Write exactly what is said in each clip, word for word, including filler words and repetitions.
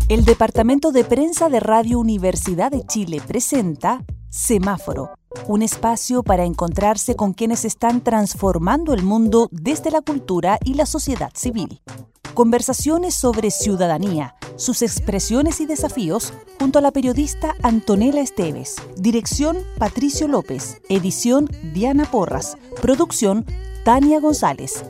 El Departamento de Prensa de Radio Universidad de Chile presenta Semáforo, un espacio para encontrarse con quienes están transformando el mundo desde la cultura y la sociedad civil. Conversaciones sobre ciudadanía, sus expresiones y desafíos, junto a la periodista Antonella Esteves. Dirección Patricio López. Edición Diana Porras. Producción Tania González.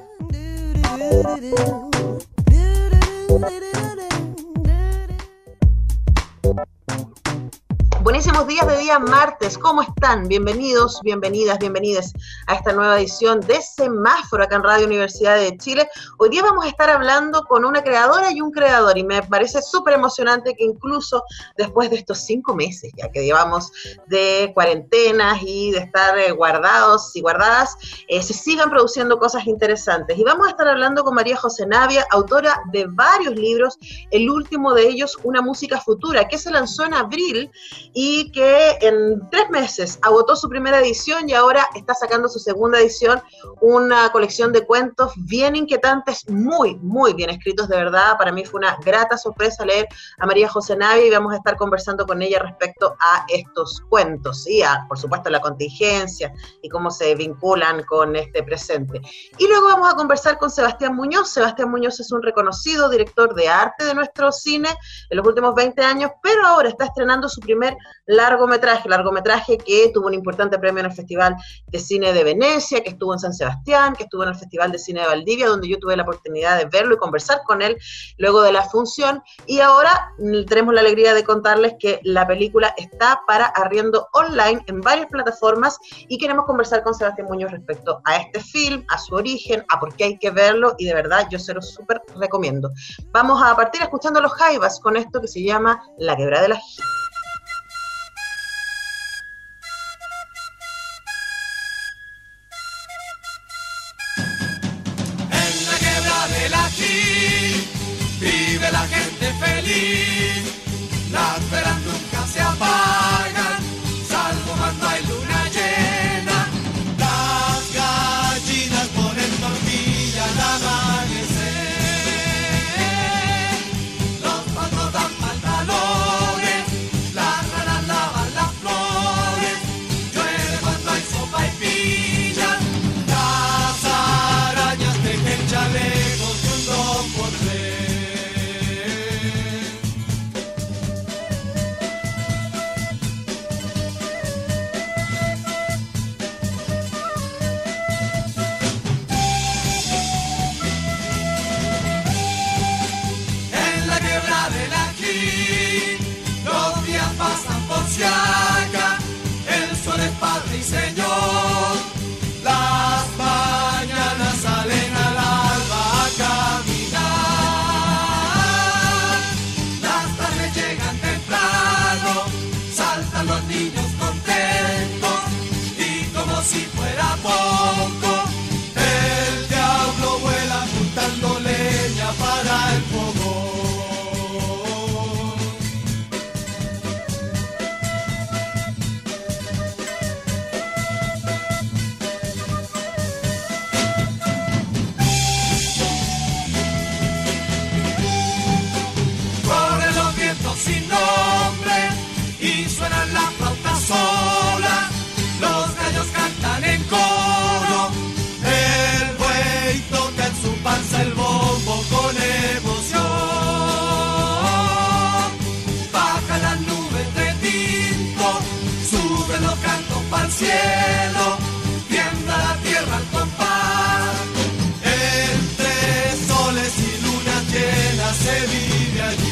Buenísimos días de día martes, ¿cómo están? Bienvenidos, bienvenidas, bienvenidas a esta nueva edición de Semáforo acá en Radio Universidad de Chile. Hoy día vamos a estar hablando con una creadora y un creador y me parece súper emocionante que incluso después de estos cinco meses ya que llevamos de cuarentenas y de estar eh, guardados y guardadas, eh, se sigan produciendo cosas interesantes. Y vamos a estar hablando con María José Navia, autora de varios libros, el último de ellos, Una música futura, que se lanzó en abril y que en tres meses agotó su primera edición y ahora está sacando su segunda edición, una colección de cuentos bien inquietantes, muy, muy bien escritos, de verdad. Para mí fue una grata sorpresa leer a María José Navia y vamos a estar conversando con ella respecto a estos cuentos y a, por supuesto, la contingencia y cómo se vinculan con este presente. Y luego vamos a conversar con Sebastián Muñoz. Sebastián Muñoz es un reconocido director de arte de nuestro cine en los últimos veinte años, pero ahora está estrenando su primer largometraje, largometraje que tuvo un importante premio en el Festival de Cine de Venecia, que estuvo en San Sebastián, que estuvo en el Festival de Cine de Valdivia, donde yo tuve la oportunidad de verlo y conversar con él luego de la función, y ahora tenemos la alegría de contarles que la película está para arriendo online en varias plataformas y queremos conversar con Sebastián Muñoz respecto a este film, a su origen, a por qué hay que verlo, y de verdad yo se lo súper recomiendo. Vamos a partir escuchando a los Jaivas con esto que se llama La Quebrada de la Gil. Vive la gente feliz, las velas nunca se apagan, salvo cuando hay luna llena. Las gallinas ponen tortilla al amanecer, los patos dan pantalones, las ranas lavan las flores, llueve cuando hay sopa y piña, las arañas tejen chalecos de un dos por tres. Acá, el sol es padre y señor, las mañanas salen al alba a caminar, las tardes llegan temprano, saltan los niños contentos, y como si fuera poco, el diablo vuela juntando leña para el fogón. Sin nombre y suenan las flautas solas, los gallos cantan en coro, el buey toca en su panza el bombo con emoción, bajan las nubes de tinto, suben los cantos pa'l cielo, tiembla la tierra al compás, entre soles y lunas llenas se vive allí.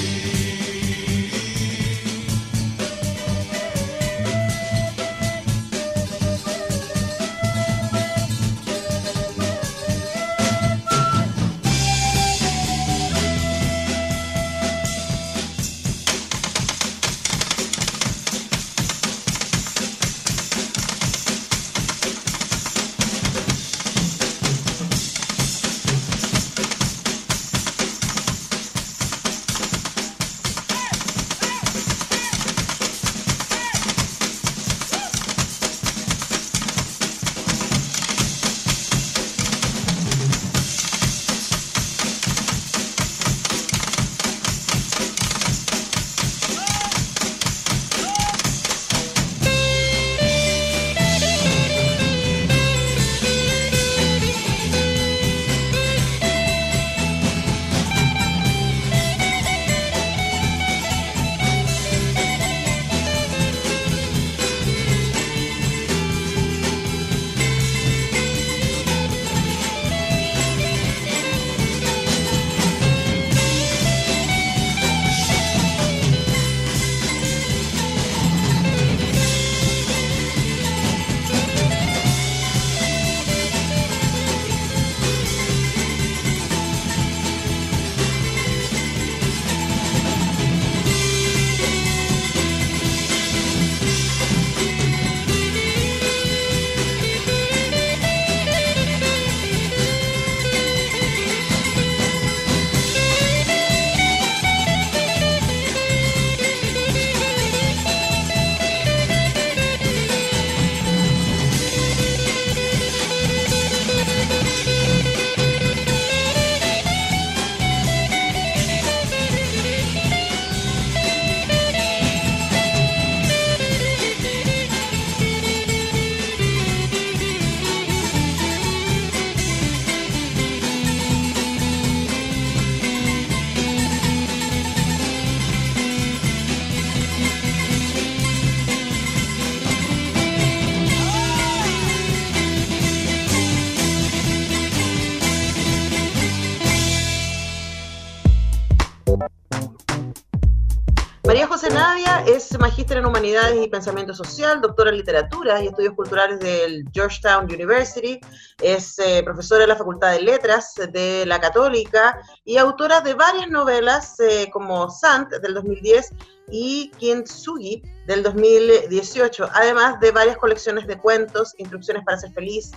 María José Navia es magíster en Humanidades y Pensamiento Social, doctora en Literatura y Estudios Culturales del Georgetown University, es eh, profesora de la Facultad de Letras de la Católica y autora de varias novelas eh, como Sant del dos mil diez y Kintsugi del dos mil dieciocho, además de varias colecciones de cuentos, Instrucciones para ser feliz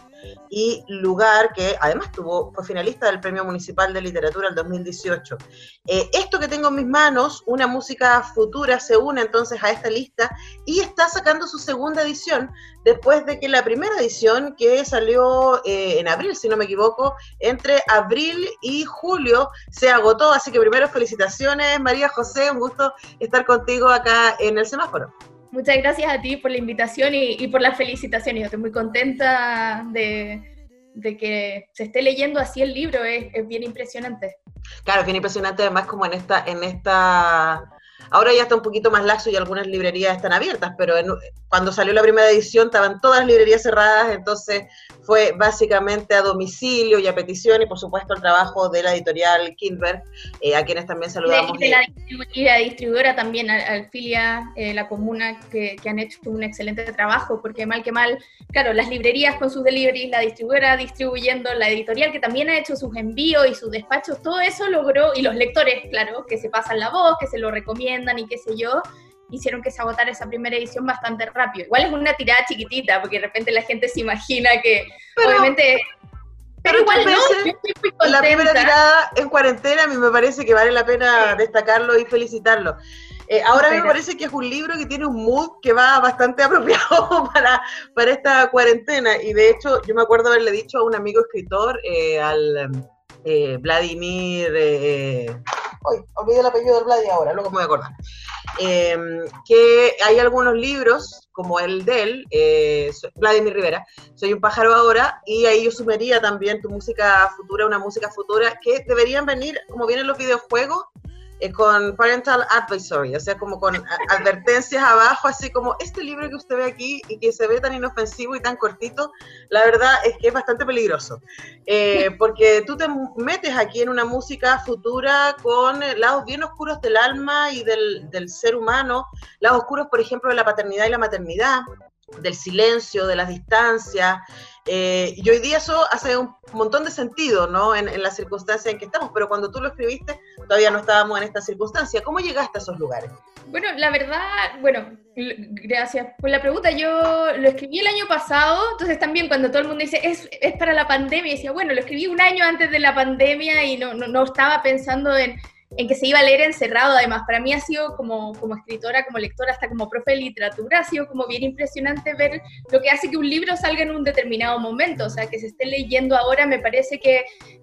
y Lugar, que además tuvo, fue finalista del Premio Municipal de Literatura del dos mil dieciocho. Eh, esto que tengo en mis manos, Una música futura, se une entonces a esta lista y está sacando su segunda edición, después de que la primera edición, que salió eh, en abril, si no me equivoco, entre abril y julio, se agotó. Así que primero felicitaciones, María José, un gusto estar contigo acá en el semáforo. Muchas gracias a ti por la invitación y, y por las felicitaciones. Yo estoy muy contenta de, de que se esté leyendo así el libro, es, es bien impresionante. Claro, bien impresionante, además como en esta, en esta, ahora ya está un poquito más laxo y algunas librerías están abiertas, pero en, cuando salió la primera edición estaban todas las librerías cerradas, entonces fue básicamente a domicilio y a petición, y por supuesto el trabajo de la editorial Kindberg, eh, a quienes también saludamos. Y de la, y la distribuidora también, Alfilia, eh, la comuna, que, que han hecho un excelente trabajo, porque mal que mal, claro, las librerías con sus deliveries, la distribuidora distribuyendo, la editorial que también ha hecho sus envíos y sus despachos, todo eso logró, y los lectores, claro, que se pasan la voz, que se lo recomiendan y qué sé yo, hicieron que se agotara esa primera edición bastante rápido. Igual es una tirada chiquitita, porque de repente la gente se imagina que, pero, obviamente... Pero, pero igual no, yo estoy muy contenta. La primera tirada en cuarentena, a mí me parece que vale la pena sí. destacarlo y felicitarlo. Eh, ahora a mí me parece que es un libro que tiene un mood que va bastante apropiado para, para esta cuarentena, y de hecho yo me acuerdo haberle dicho a un amigo escritor, eh, al eh, Vladimir... Eh, Hoy, olvidé el apellido del Vladi ahora, luego me voy a acordar. Eh, que hay algunos libros, como el de él, eh, Vladimir Rivera, Soy un pájaro ahora, y ahí yo sumaría también Tu música futura, una música futura, que deberían venir, como vienen los videojuegos, eh, con Parental Advisory, o sea, como con advertencias abajo, así como este libro que usted ve aquí y que se ve tan inofensivo y tan cortito, la verdad es que es bastante peligroso, eh, porque tú te metes aquí en una música futura con lados bien oscuros del alma y del, del ser humano, lados oscuros, por ejemplo, de la paternidad y la maternidad, del silencio, de las distancias, eh, y hoy día eso hace un montón de sentido, ¿no?, en, en la circunstancia en que estamos, pero cuando tú lo escribiste todavía no estábamos en esta circunstancia. ¿Cómo llegaste a esos lugares? Bueno, la verdad, bueno, gracias por la pregunta. Yo lo escribí el año pasado, entonces también cuando todo el mundo dice, es, es para la pandemia, y decía, bueno, lo escribí un año antes de la pandemia y no, no, no estaba pensando en... en que se iba a leer encerrado. Además, para mí ha sido como, como escritora, como lectora, hasta como profe de literatura, ha sido como bien impresionante ver lo que hace que un libro salga en un determinado momento, o sea, que se esté leyendo ahora me parece que,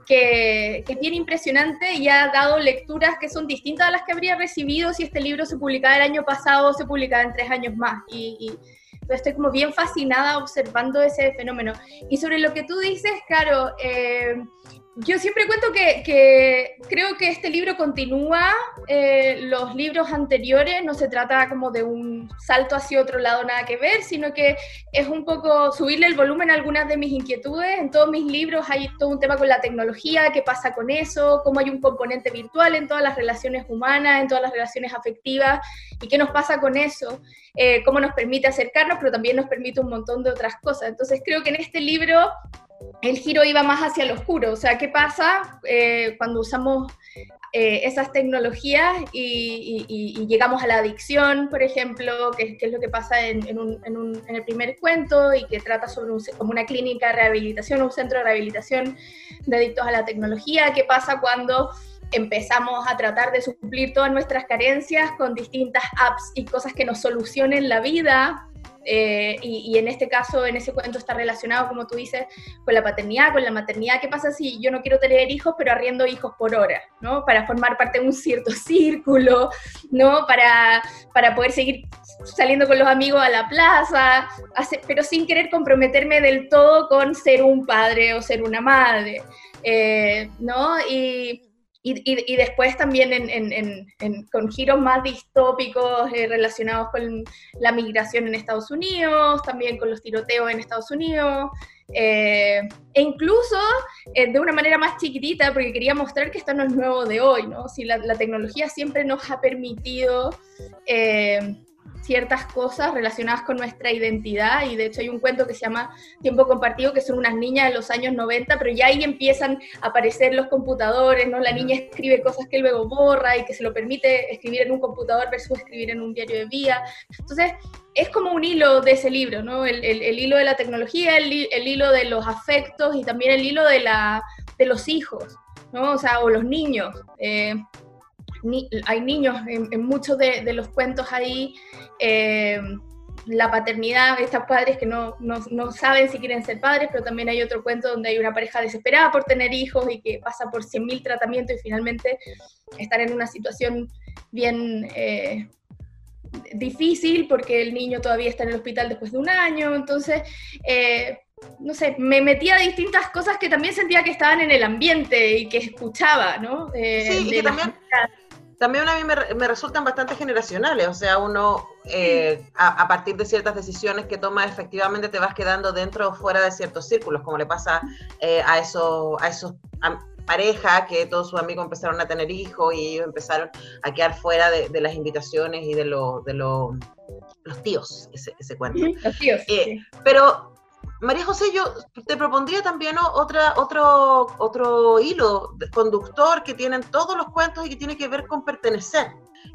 que, que es bien impresionante y ha dado lecturas que son distintas a las que habría recibido si este libro se publicara el año pasado o se publicara en tres años más, y, y estoy como bien fascinada observando ese fenómeno. Y sobre lo que tú dices, Caro, eh, yo siempre cuento que, que creo que este libro continúa eh, los libros anteriores, no se trata como de un salto hacia otro lado, nada que ver, sino que es un poco subirle el volumen a algunas de mis inquietudes. En todos mis libros hay todo un tema con la tecnología, qué pasa con eso, cómo hay un componente virtual en todas las relaciones humanas, en todas las relaciones afectivas, y qué nos pasa con eso, eh, cómo nos permite acercarnos, pero también nos permite un montón de otras cosas. Entonces creo que en este libro el giro iba más hacia lo oscuro, o sea, ¿qué pasa eh, cuando usamos eh, esas tecnologías y, y, y llegamos a la adicción, por ejemplo, que, que es lo que pasa en, en, un, en, un, en el primer cuento, y que trata sobre un, como una clínica de rehabilitación, un centro de rehabilitación de adictos a la tecnología? ¿Qué pasa cuando empezamos a tratar de suplir todas nuestras carencias con distintas apps y cosas que nos solucionen la vida? Eh, y, y en este caso, en ese cuento está relacionado, como tú dices, con la paternidad, con la maternidad. ¿Qué pasa si yo no quiero tener hijos, pero arriendo hijos por hora, ¿no? Para formar parte de un cierto círculo, ¿no? Para, para poder seguir saliendo con los amigos a la plaza, hace, pero sin querer comprometerme del todo con ser un padre o ser una madre, eh, ¿no? Y... y, y, y después también en, en, en, en, con giros más distópicos eh, relacionados con la migración en Estados Unidos, también con los tiroteos en Estados Unidos, eh, e incluso eh, de una manera más chiquitita, porque quería mostrar que esto no es nuevo de hoy, ¿no? Si la, la tecnología siempre nos ha permitido eh, ciertas cosas relacionadas con nuestra identidad, y de hecho hay un cuento que se llama Tiempo Compartido, que son unas niñas de los años noventa, pero ya ahí empiezan a aparecer los computadores, ¿no? La niña escribe cosas que luego borra y que se lo permite escribir en un computador versus escribir en un diario de vida. Entonces, es como un hilo de ese libro, ¿no? El, el, el hilo de la tecnología, el, el hilo de los afectos y también el hilo de, la, de los hijos, ¿no? O sea, o los niños. Eh, Ni, hay niños en, en muchos de, de los cuentos ahí, eh, la paternidad, estos padres que no, no, no saben si quieren ser padres, pero también hay otro cuento donde hay una pareja desesperada por tener hijos y que pasa por cien mil tratamientos y finalmente están en una situación bien eh, difícil porque el niño todavía está en el hospital después de un año. Entonces, eh, no sé, me metía a distintas cosas que también sentía que estaban en el ambiente y que escuchaba, ¿no? Eh, sí, y que también... También a mí me, me resultan bastante generacionales, o sea, uno eh, a, a partir de ciertas decisiones que tomas efectivamente te vas quedando dentro o fuera de ciertos círculos, como le pasa eh, a esos, a esos a parejas que todos sus amigos empezaron a tener hijos y ellos empezaron a quedar fuera de, de las invitaciones y de, lo, de lo, los tíos, ese, ese cuento. Los tíos, eh, sí. Pero... María José, yo te propondría también otra, otro, otro hilo conductor que tienen todos los cuentos y que tiene que ver con pertenecer,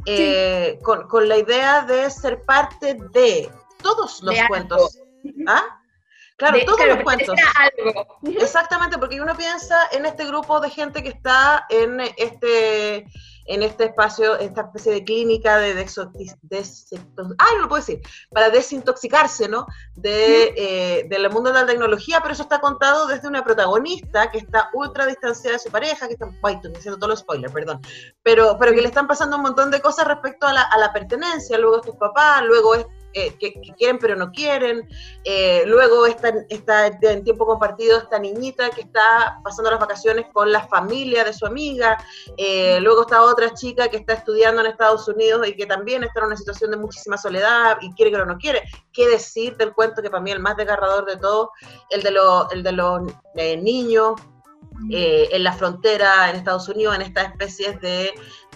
eh, sí. con, con la idea de ser parte de todos los de cuentos. Algo. ¿Ah? Claro, de, todos claro, los cuentos. Algo. Exactamente, porque uno piensa en este grupo de gente que está en este... en este espacio, esta especie de clínica de desintoxicación, ah, no lo puedo decir, para desintoxicarse, ¿no? De, eh, del mundo de la tecnología, pero eso está contado desde una protagonista que está ultra distanciada de su pareja, que está, ay, estoy haciendo todos los spoilers, perdón, pero, pero que le están pasando un montón de cosas respecto a la, a la pertenencia, luego es tu papá, luego es Eh, que, que quieren pero no quieren, eh, luego está, está en tiempo compartido esta niñita que está pasando las vacaciones con la familia de su amiga, eh, luego está otra chica que está estudiando en Estados Unidos y que también está en una situación de muchísima soledad y quiere pero no quiere. ¿Qué decir del cuento que para mí es el más desgarrador de todos, el de, lo, el de los eh, niños eh, en la frontera en Estados Unidos, en estas especies de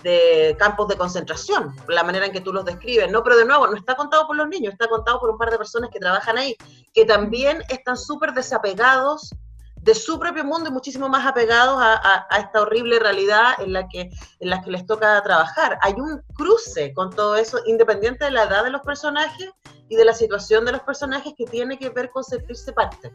de campos de concentración, la manera en que tú los describes, ¿no? Pero de nuevo, no está contado por los niños, está contado por un par de personas que trabajan ahí, que también están súper desapegados de su propio mundo y muchísimo más apegados a, a, a esta horrible realidad en la, que, en la que les toca trabajar. Hay un cruce con todo eso, independiente de la edad de los personajes y de la situación de los personajes, que tiene que ver con sentirse parte.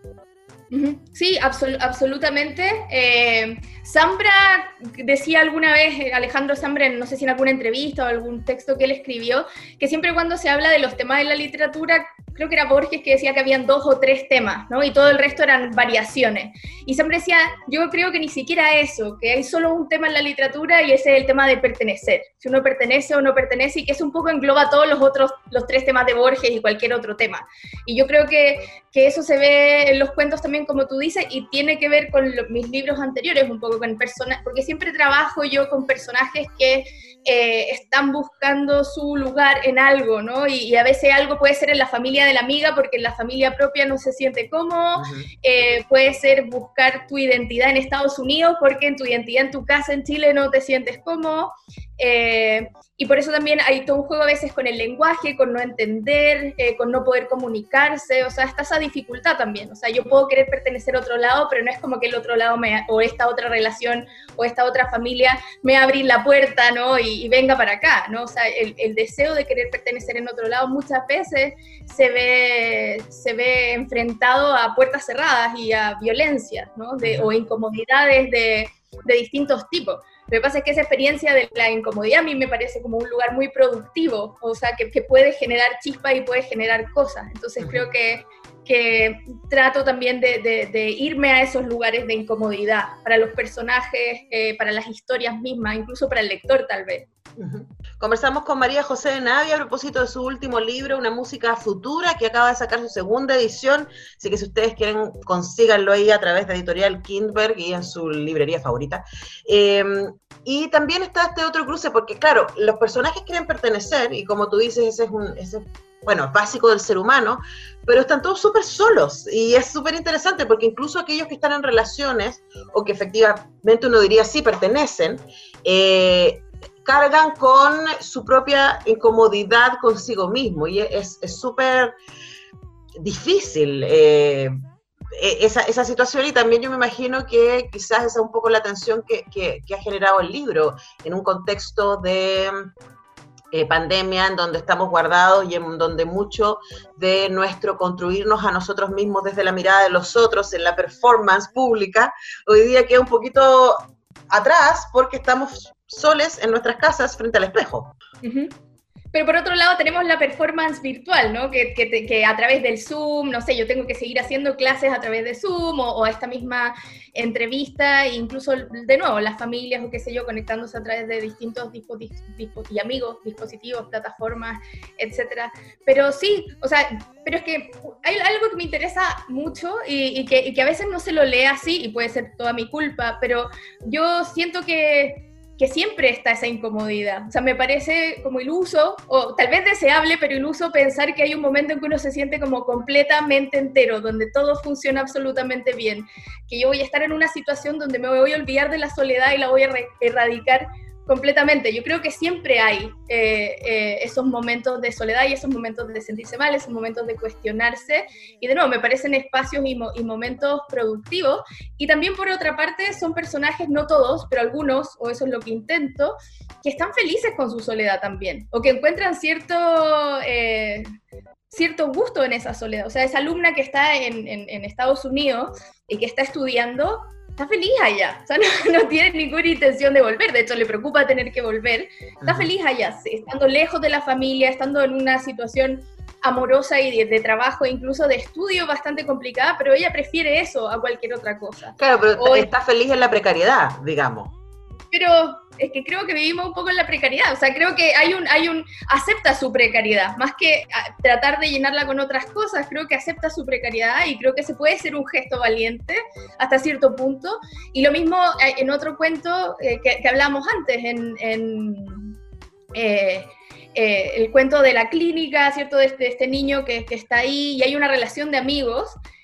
Sí, absol- absolutamente. Eh, Zambra decía alguna vez, Alejandro Zambra, no sé si en alguna entrevista o algún texto que él escribió, que siempre cuando se habla de los temas de la literatura, creo que era Borges que decía que habían dos o tres temas, ¿no? Y todo el resto eran variaciones. Y Zambra decía, yo creo que ni siquiera eso, que hay solo un tema en la literatura y ese es el tema de pertenecer. Si uno pertenece o no pertenece, y que eso un poco engloba todos los otros, los tres temas de Borges y cualquier otro tema. Y yo creo que, que eso se ve en los cuentos también, como tú dices, y tiene que ver con lo, mis libros anteriores, un poco con personas, porque siempre trabajo yo con personajes que eh, están buscando su lugar en algo, ¿no? Y, y a veces algo puede ser en la familia de la amiga, porque en la familia propia no se siente cómodo, uh-huh. eh, puede ser buscar tu identidad en Estados Unidos, porque en tu identidad en tu casa en Chile no te sientes cómodo, eh, y por eso también hay todo un juego a veces con el lenguaje, con no entender, eh, con no poder comunicarse, o sea, está esa dificultad también, o sea, yo puedo querer pertenecer a otro lado, pero no es como que el otro lado, me, o esta otra relación, o esta otra familia, me abrir la puerta, ¿no? Y, y venga para acá, ¿no? O sea, el, el deseo de querer pertenecer en otro lado muchas veces se ve, se ve enfrentado a puertas cerradas y a violencia, ¿no? De, o incomodidades de, de distintos tipos. Lo que pasa es que esa experiencia de la incomodidad a mí me parece como un lugar muy productivo, o sea, que, que puede generar chispa y puede generar cosas. Entonces uh-huh. creo que, que trato también de, de, de irme a esos lugares de incomodidad, para los personajes, eh, para las historias mismas, incluso para el lector tal vez. Uh-huh. Conversamos con María José de Navia a propósito de su último libro, Una música futura, que acaba de sacar su segunda edición, así que si ustedes quieren, consíganlo ahí a través de Editorial Kindberg y en su librería favorita. Eh, y también está este otro cruce, porque claro, los personajes quieren pertenecer, y como tú dices, ese es un... Ese, bueno, es básico del ser humano, pero están todos súper solos, y es súper interesante, porque incluso aquellos que están en relaciones, o que efectivamente uno diría sí pertenecen, eh, cargan con su propia incomodidad consigo mismo, y es súper difícil eh, esa, esa situación, y también yo me imagino que quizás esa es un poco la tensión que, que, que ha generado el libro, en un contexto de eh, pandemia, en donde estamos guardados y en donde mucho de nuestro construirnos a nosotros mismos desde la mirada de los otros, en la performance pública, hoy día queda un poquito atrás porque estamos soles en nuestras casas frente al espejo. Uh-huh. Pero por otro lado tenemos la performance virtual, ¿no? Que, que, que a través del Zoom, no sé, yo tengo que seguir haciendo clases a través de Zoom o, o esta misma entrevista, e incluso de nuevo las familias o qué sé yo, conectándose a través de distintos dispositivos dispo, y amigos, dispositivos, plataformas, etcétera. Pero sí, o sea, pero es que hay algo que me interesa mucho y, y, que, y que a veces no se lo lee así y puede ser toda mi culpa, pero yo siento que que siempre está esa incomodidad. O sea, me parece como iluso, o tal vez deseable, pero iluso pensar que hay un momento en que uno se siente como completamente entero, donde todo funciona absolutamente bien, que yo voy a estar en una situación donde me voy a olvidar de la soledad y la voy a erradicar completamente. Yo creo que siempre hay eh, eh, esos momentos de soledad y esos momentos de sentirse mal, esos momentos de cuestionarse, y de nuevo me parecen espacios y, mo y momentos productivos, y también por otra parte son personajes, no todos, pero algunos, o eso es lo que intento, que están felices con su soledad también, o que encuentran cierto... Eh, cierto gusto en esa soledad. O sea, esa alumna que está en, en, en Estados Unidos y que está estudiando, está feliz allá, o sea, no, no tiene ninguna intención de volver, de hecho le preocupa tener que volver, está feliz allá, estando lejos de la familia, estando en una situación amorosa y de, de trabajo, incluso de estudio bastante complicada, pero ella prefiere eso a cualquier otra cosa. Claro, pero o está feliz en la precariedad, digamos. Pero es que creo que vivimos un poco en la precariedad, o sea, creo que hay un, hay un, acepta su precariedad, más que tratar de llenarla con otras cosas, creo que acepta su precariedad y creo que se puede ser un gesto valiente hasta cierto punto, y lo mismo en otro cuento eh, que, que hablamos antes, en, en eh, eh, el cuento de la clínica, ¿cierto?, de este, de este niño que, que está ahí y hay una relación de amigos,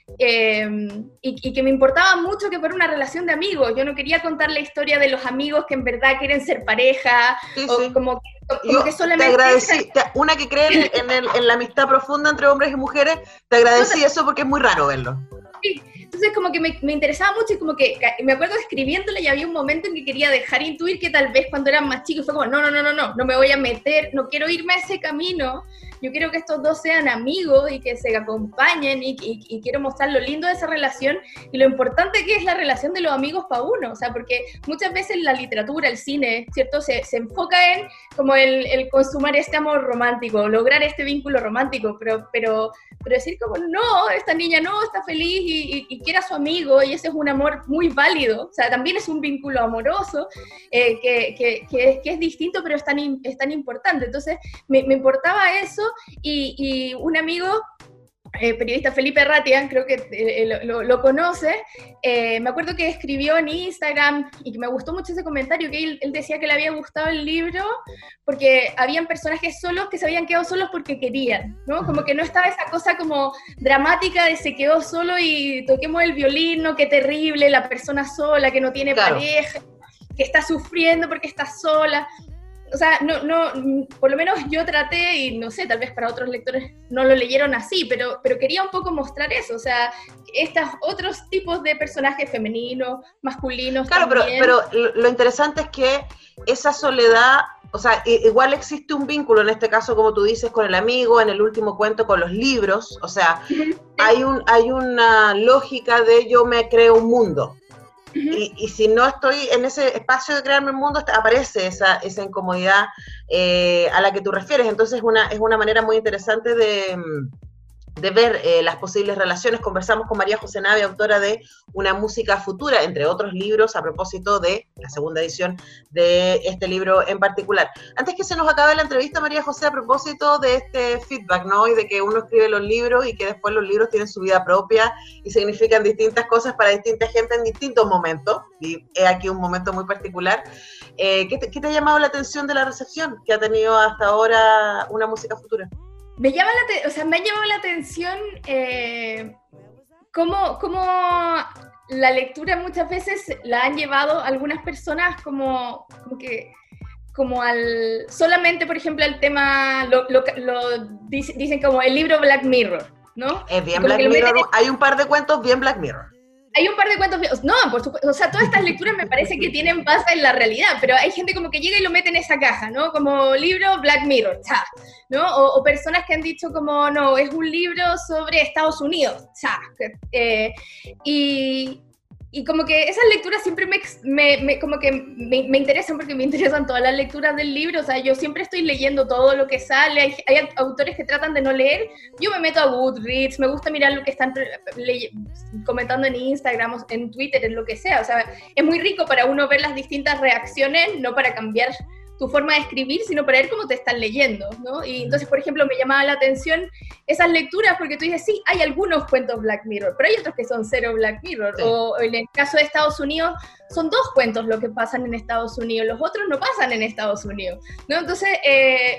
Eh, y, y que me importaba mucho que fuera una relación de amigos. Yo no quería contar la historia de los amigos que en verdad quieren ser pareja, sí, o sí. como, como Yo que solamente... te agradecí, te, una que cree en, en, el, en la amistad profunda entre hombres y mujeres, te agradecí eso porque es muy raro verlo. Sí, entonces como que me, me interesaba mucho y como que me acuerdo escribiéndole y había un momento en que quería dejar intuir que tal vez cuando eran más chicos fue como no, no, no, no, no, no me voy a meter, no quiero irme a ese camino, yo quiero que estos dos sean amigos y que se acompañen y, y, y quiero mostrar lo lindo de esa relación y lo importante que es la relación de los amigos para uno, o sea, porque muchas veces la literatura, el cine, ¿cierto? Se, se enfoca en como el, el consumar este amor romántico, lograr este vínculo romántico, pero, pero, pero decir como no, esta niña no, está feliz y, y, y quiere a su amigo y ese es un amor muy válido, o sea, también es un vínculo amoroso eh, que, que, que, es, que es distinto pero es tan, es tan importante, entonces me, me importaba eso y, y un amigo, eh, periodista Felipe Ratia, creo que eh, lo, lo conoce, eh, me acuerdo que escribió en Instagram y que me gustó mucho ese comentario, que él, él decía que le había gustado el libro porque habían personajes solos que se habían quedado solos porque querían, ¿no? Como que no estaba esa cosa como dramática de se quedó solo y toquemos el violín, ¿no? Qué terrible, la persona sola que no tiene claro. pareja, que está sufriendo porque está sola. O sea, no, no, por lo menos yo traté, y no sé, tal vez para otros lectores no lo leyeron así, pero, pero quería un poco mostrar eso, o sea, estos otros tipos de personajes femeninos, masculinos. Claro, también. pero, pero lo interesante es que esa soledad, o sea, igual existe un vínculo, en este caso, como tú dices, con el amigo, en el último cuento con los libros, o sea, sí. hay, un, hay una lógica de yo me creo un mundo. Y, y si no estoy en ese espacio de crearme un mundo, aparece esa, esa incomodidad eh, a la que tú refieres. Entonces una, es una manera muy interesante de, de ver eh, las posibles relaciones. Conversamos con María José Navia, autora de Una música futura, entre otros libros, a propósito de la segunda edición de este libro en particular. Antes que se nos acabe la entrevista, María José, a propósito de este feedback, ¿no? Y de que uno escribe los libros y que después los libros tienen su vida propia y significan distintas cosas para distinta gente en distintos momentos, y es aquí un momento muy particular. Eh, ¿qué, te, ¿Qué te ha llamado la atención de la recepción que ha tenido hasta ahora Una música futura? Me llama la te- o sea, me ha llamado la atención eh, cómo, cómo la lectura muchas veces la han llevado algunas personas como, como que como al solamente, por ejemplo, al tema, lo, lo, lo dicen, dicen como el libro Black Mirror, ¿no? Es bien Como Black que lo Mirror, meten- hay un par de cuentos bien Black Mirror. Hay un par de cuentos, no, por supuesto, o sea, todas estas lecturas me parece que tienen base en la realidad, pero hay gente como que llega y lo mete en esa caja, ¿no? Como libro Black Mirror, cha, ¿no? O, o personas que han dicho como, no, es un libro sobre Estados Unidos, cha, eh, y... Y como que esas lecturas siempre me, me, me como que me, me interesan porque me interesan todas las lecturas del libro, o sea, yo siempre estoy leyendo todo lo que sale, hay, hay autores que tratan de no leer, yo me meto a Goodreads, me gusta mirar lo que están le, comentando en Instagram, en Twitter, en lo que sea, o sea, es muy rico para uno ver las distintas reacciones, no para cambiar tu forma de escribir, sino para ver cómo te están leyendo, ¿no? Y entonces, por ejemplo, me llamaba la atención esas lecturas, porque tú dices, sí, hay algunos cuentos Black Mirror, pero hay otros que son cero Black Mirror, sí. O en el caso de Estados Unidos, son dos cuentos los que pasan en Estados Unidos, los otros no pasan en Estados Unidos, ¿no? Entonces, eh,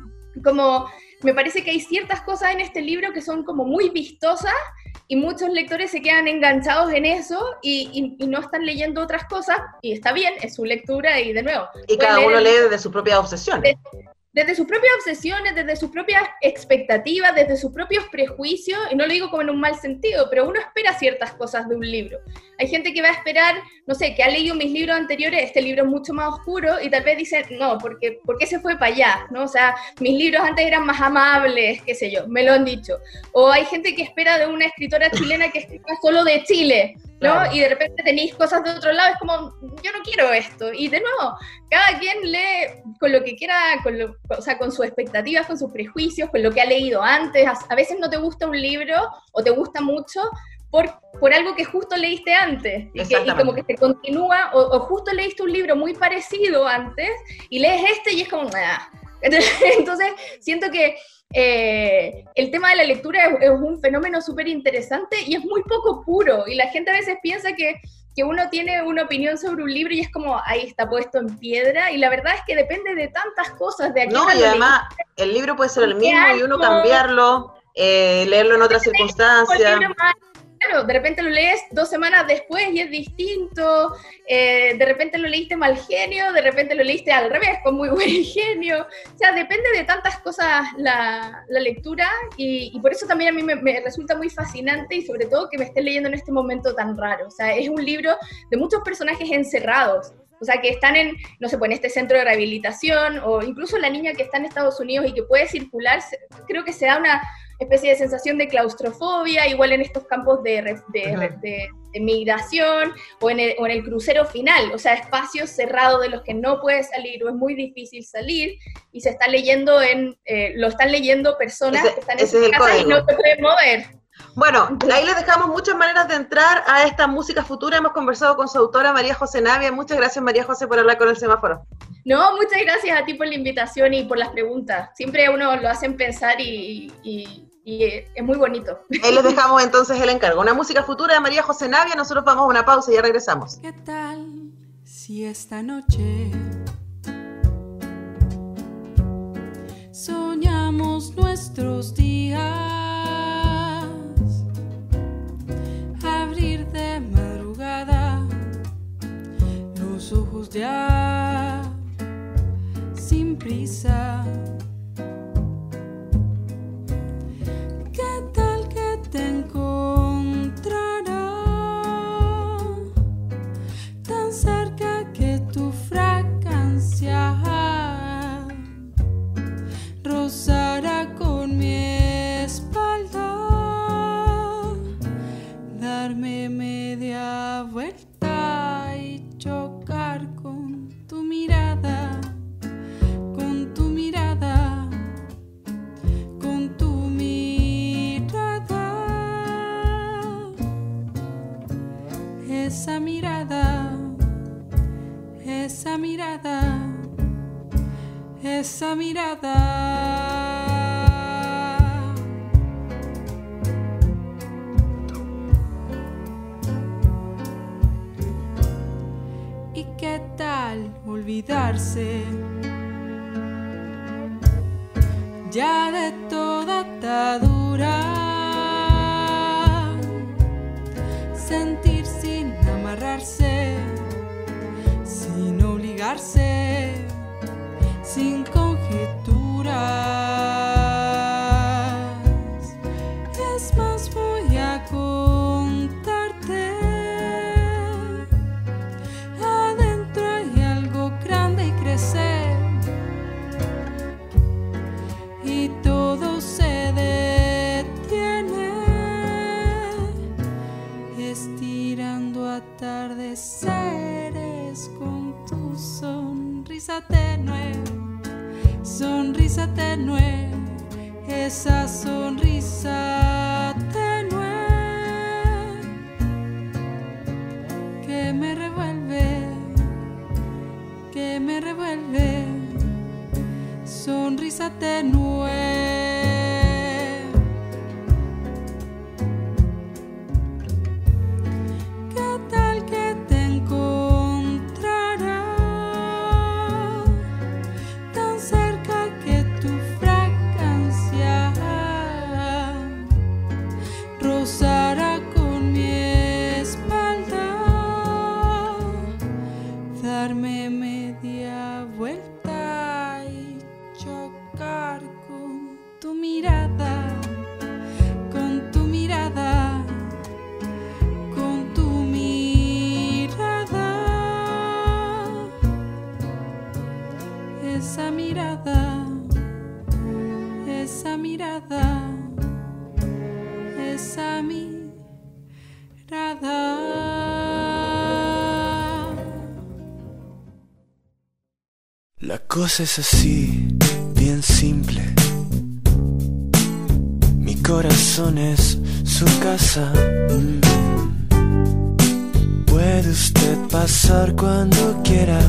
como me parece que hay ciertas cosas en este libro que son como muy vistosas, y muchos lectores se quedan enganchados en eso y, y, y no están leyendo otras cosas, y está bien, es su lectura, y de nuevo... Y cada uno lee desde sus propias obsesiones. De, desde sus propias obsesiones, desde sus propias expectativas, desde sus propios prejuicios, y no lo digo como en un mal sentido, pero uno espera ciertas cosas de un libro. Hay gente que va a esperar, no sé, que ha leído mis libros anteriores, este libro es mucho más oscuro, y tal vez dice, no, porque, ¿por qué se fue para allá? ¿No? O sea, mis libros antes eran más amables, qué sé yo, me lo han dicho. O hay gente que espera de una escritora chilena que escriba solo de Chile, ¿no? Claro. Y de repente tenéis cosas de otro lado, es como, yo no quiero esto. Y de nuevo, cada quien lee con lo que quiera, con lo, o sea, con sus expectativas, con sus prejuicios, con lo que ha leído antes. A veces no te gusta un libro, o te gusta mucho, por, por algo que justo leíste antes, y, que, y como que te continúa, o, o justo leíste un libro muy parecido antes, y lees este y es como, ah. Entonces, siento que Eh, el tema de la lectura es, es un fenómeno súper interesante y es muy poco puro, y la gente a veces piensa que, que uno tiene una opinión sobre un libro y es como, ahí está puesto en piedra, y la verdad es que depende de tantas cosas. De aquí no, y además leí. El libro puede ser el mismo y uno cambiarlo, eh, leerlo en otras circunstancias. Claro, de repente lo lees dos semanas después y es distinto, eh, de repente lo leíste mal genio, de repente lo leíste al revés, con muy buen genio, o sea, depende de tantas cosas la, la lectura, y, y por eso también a mí me, me resulta muy fascinante, y sobre todo que me esté leyendo en este momento tan raro, o sea, es un libro de muchos personajes encerrados, o sea, que están en, no sé, pues en este centro de rehabilitación, o incluso la niña que está en Estados Unidos y que puede circular, creo que se da una especie de sensación de claustrofobia, igual en estos campos de, de, de, de, de migración, o en, el, o en el crucero final, o sea, espacios cerrados de los que no puedes salir, o es muy difícil salir, y se está leyendo en, eh, lo están leyendo personas ese, que están en su casa y no se pueden mover. Bueno, ahí les dejamos muchas maneras de entrar a esta música futura. Hemos conversado con su autora, María José Navia. Muchas gracias, María José, por hablar con el semáforo. No, muchas gracias a ti por la invitación y por las preguntas. Siempre a uno lo hacen pensar y, y, y es muy bonito. Ahí les dejamos entonces el encargo. Una música futura de María José Navia. Nosotros vamos a una pausa y ya regresamos. ¿Qué tal si esta noche soñamos nuestros días? Abrir de madrugada los ojos ya sin prisa. ¿Qué tal que te encontrará tan cerca que tu fragancia rozará con mi espalda? Darme media vuelta y chocar con tu mirada, con tu mirada. esa mirada. ¿Y qué tal olvidarse ya de toda atadura? Sentir sin amarrarse, sin obligarse, sin conjeturas. Es más, voy a contarte. Adentro hay algo grande y crece, y todo se detiene, estirando atardeceres con tu sonrisa tenue. Sonrisa tenue, esa sonrisa tenue que me revuelve, que me revuelve. Sonrisa tenue. La cosa es así, bien simple. Mi corazón es su casa. Mm. Puede usted pasar cuando quiera.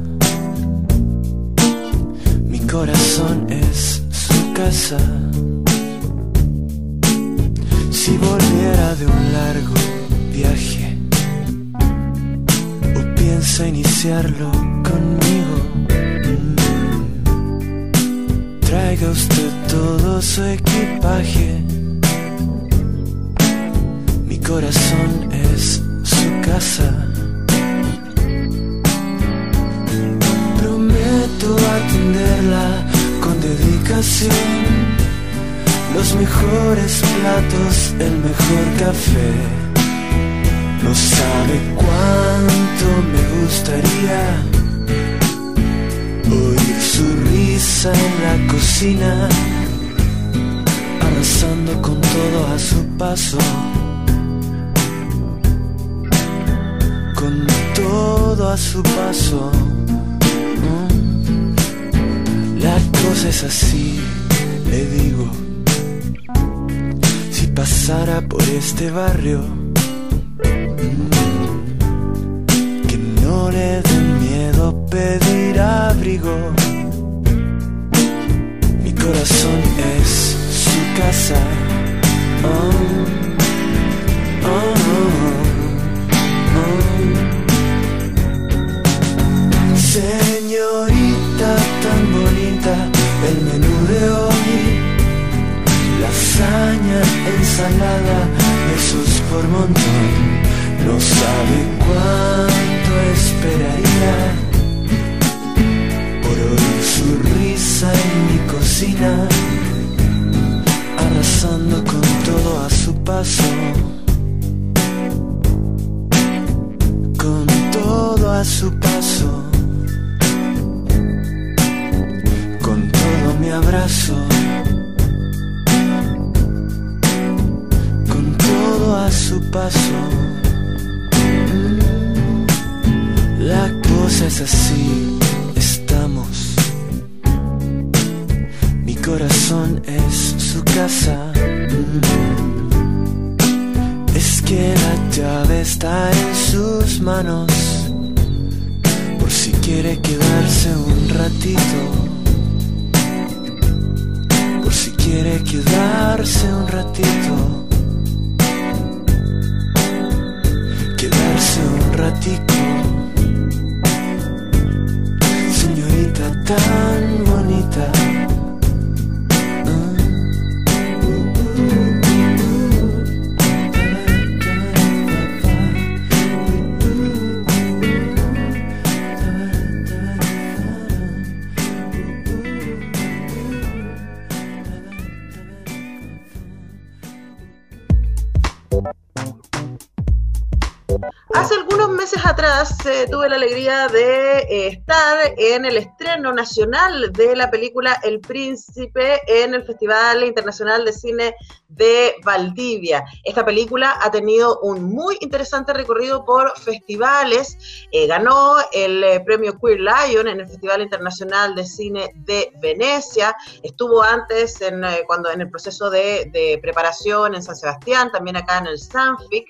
Mi corazón es su casa. Si volviera de un largo viaje o piensa iniciarlo conmigo, traiga usted todo su equipaje. Mi corazón es su casa. Prometo atenderla con dedicación, los mejores platos, el mejor café. No sabe cuánto me gustaría oír su risa en la cocina, arrasando con todo a su paso, con todo a su paso. La cosa es así, le digo. Si pasara por este barrio, que no le dé miedo pedir abrigo. Mi corazón es su casa. Oh, oh, oh, oh. Señorita tan bonita, el menú de hoy: lasaña, ensalada, besos por montón. No sabe cuánto esperaría por oír su risa en mi cocina, arrasando con todo a su paso, con todo a su paso, con todo mi abrazo, con todo a su paso. La cosa es así, estamos. Mi corazón es su casa. Es que la llave está en sus manos, por si quiere quedarse un ratito. de quedarse un ratito, quedarse un ratico, señorita tan bonita. Hace algunos meses atrás eh, tuve la alegría de eh, estar en el estreno nacional de la película El Príncipe en el Festival Internacional de Cine de Valdivia. Esta película ha tenido un muy interesante recorrido por festivales, eh, ganó el eh, premio Queer Lion en el Festival Internacional de Cine de Venecia, estuvo antes en, eh, cuando, en el proceso de, de preparación en San Sebastián, también acá en el Sanfic,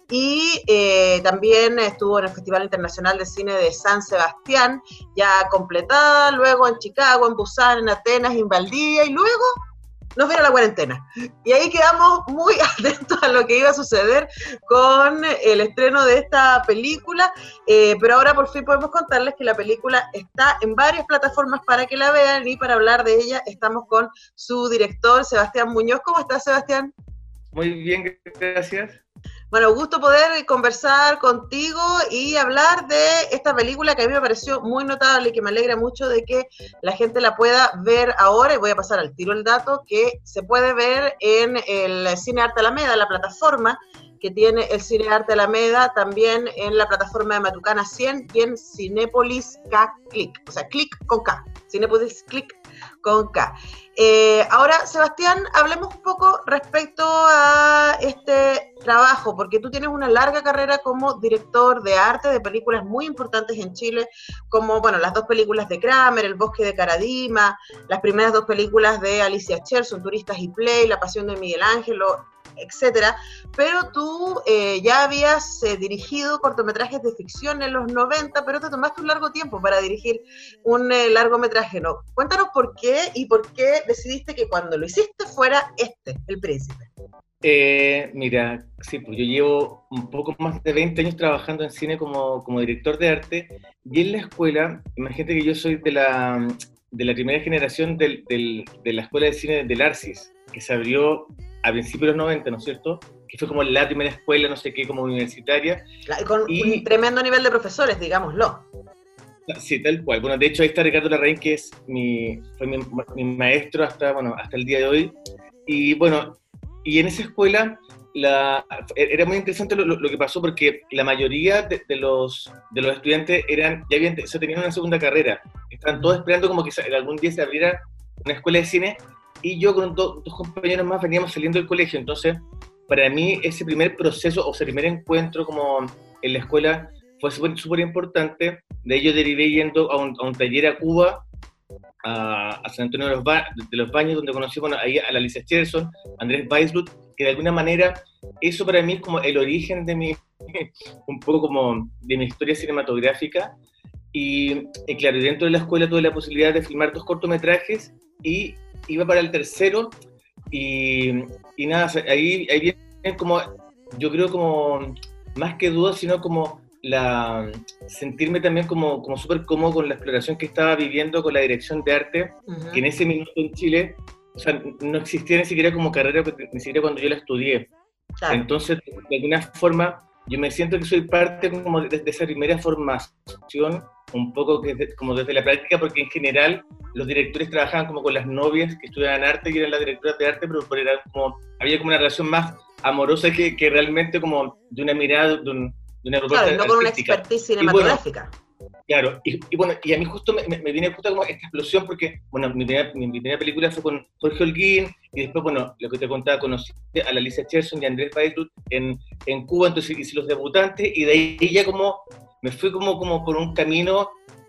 y eh, también estuvo en el Festival Internacional de Cine de San Sebastián, ya completada, luego en Chicago, en Busan, en Atenas, en Valdivia, y luego nos vino la cuarentena. Y ahí quedamos muy atentos a lo que iba a suceder con el estreno de esta película, eh, pero ahora por fin podemos contarles que la película está en varias plataformas para que la vean, y para hablar de ella estamos con su director, Sebastián Muñoz. ¿Cómo estás, Sebastián? Muy bien, gracias. Bueno, gusto poder conversar contigo y hablar de esta película que a mí me pareció muy notable y que me alegra mucho de que la gente la pueda ver ahora. Y voy a pasar al tiro el dato, que se puede ver en el Cine Arte Alameda, la plataforma que tiene el Cine Arte Alameda, también en la plataforma de Matucana cien y en Cinépolis K Click, o sea, Click con K, Cinépolis Click con K. Eh, ahora, Sebastián, hablemos un poco respecto a este trabajo, porque tú tienes una larga carrera como director de arte de películas muy importantes en Chile, como, bueno, las dos películas de Kramer, El Bosque de Caradima, las primeras dos películas de Alicia Cherson, Turistas y Play, La Pasión de Miguel Ángelo, etcétera, pero tú eh, ya habías eh, dirigido cortometrajes de ficción en los noventa, pero te tomaste un largo tiempo para dirigir un eh, largometraje, ¿no? Cuéntanos por qué y por qué decidiste que cuando lo hiciste fuera este, El Príncipe. Eh, mira, sí, pues yo llevo un poco más de veinte años trabajando en cine como, como director de arte, y en la escuela, imagínate que yo soy de la, de la primera generación del, del, de la escuela de cine del Arcis, que se abrió a principios de los noventa, ¿no es cierto? Que fue como la primera escuela, no sé qué, como universitaria. Con y, un tremendo nivel de profesores, digámoslo. Sí, tal cual. Bueno, de hecho ahí está Ricardo Larraín, que es mi, fue mi, mi maestro hasta, bueno, hasta el día de hoy. Y bueno, y en esa escuela la, era muy interesante lo, lo que pasó, porque la mayoría de, de, los, de los estudiantes eran, ya habían, se tenían una segunda carrera. Estaban todos esperando como que algún día se abriera una escuela de cine, y yo con do, dos compañeros más veníamos saliendo del colegio. Entonces, para mí ese primer proceso, o ese primer encuentro como en la escuela fue súper súper importante. De ello derivé yendo a un, a un taller a Cuba, a, a San Antonio de los, ba de los Baños, donde conocí, bueno, ahí a la Alicia Cherson, Andrés Weisblut, que de alguna manera eso para mí es como el origen de mi, un poco como de mi historia cinematográfica. Y, y claro, dentro de la escuela tuve la posibilidad de filmar dos cortometrajes, y iba para el tercero, y, y nada, ahí, ahí viene como, yo creo como, más que dudas, sino como la, sentirme también como, como súper cómodo con la exploración que estaba viviendo con la dirección de arte, uh-huh. que en ese minuto en Chile, o sea, no existía ni siquiera como carrera, ni siquiera cuando yo la estudié. Claro. Entonces, de alguna forma, yo me siento que soy parte como de, de esa primera formación, un poco que de, como desde la práctica, porque en general los directores trabajaban como con las novias que estudiaban arte y eran las directoras de arte, pero era como, había como una relación más amorosa que, que realmente como de una mirada, de, un, de una propuesta artística. Claro, no con una expertise cinematográfica. Y bueno, claro, y, y bueno, y a mí justo me, me viene justo como esta explosión, porque, bueno, mi primera, mi, mi primera película fue con Jorge Holguín, y después, bueno, lo que te contaba, conocí a la Alicia Cherson y a Andrés Weisblut en, en Cuba, entonces hice Los Debutantes, y de ahí ya como, me fui como, como por un camino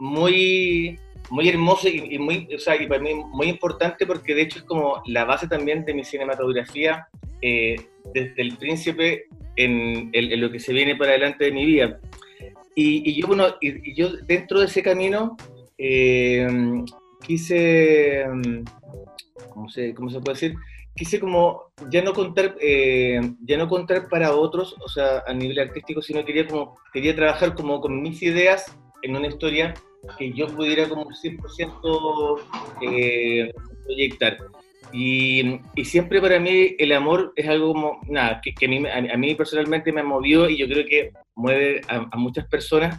muy, muy hermoso y, y muy, o sea, y para mí muy importante, porque de hecho es como la base también de mi cinematografía, eh, desde El Príncipe en, en, en lo que se viene para adelante de mi vida. Y, y yo, bueno, y, y yo dentro de ese camino eh, quise, ¿cómo se, cómo se puede decir? quise como ya no contar, eh, ya no contar para otros, o sea, a nivel artístico, sino quería como, quería trabajar como con mis ideas en una historia que yo pudiera como cien por ciento eh, proyectar. Y, y siempre para mí el amor es algo como, nada, que, que a, mí, a, a mí personalmente me movió y yo creo que mueve a, a muchas personas.